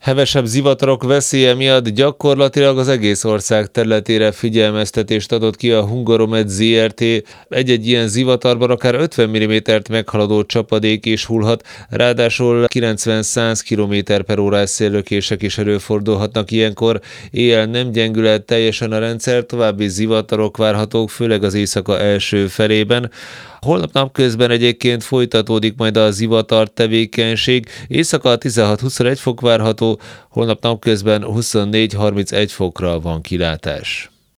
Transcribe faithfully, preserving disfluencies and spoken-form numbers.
Hevesebb zivatarok veszélye miatt gyakorlatilag az egész ország területére figyelmeztetést adott ki a Hungaromed zé er té. Egy-egy ilyen zivatarban akár ötven millimétert meghaladó csapadék is hullhat, ráadásul kilencven-száz kilométer per órás széllökések is előfordulhatnak ilyenkor. Éjjel nem gyengül el teljesen a rendszer, további zivatarok várhatók, főleg az éjszaka első felében. Holnap napközben egyébként folytatódik majd a zivatar tevékenység, éjszaka tizenhat-huszonegy fok várható, holnap napközben huszonnégy-harmincegy fokra van kilátás.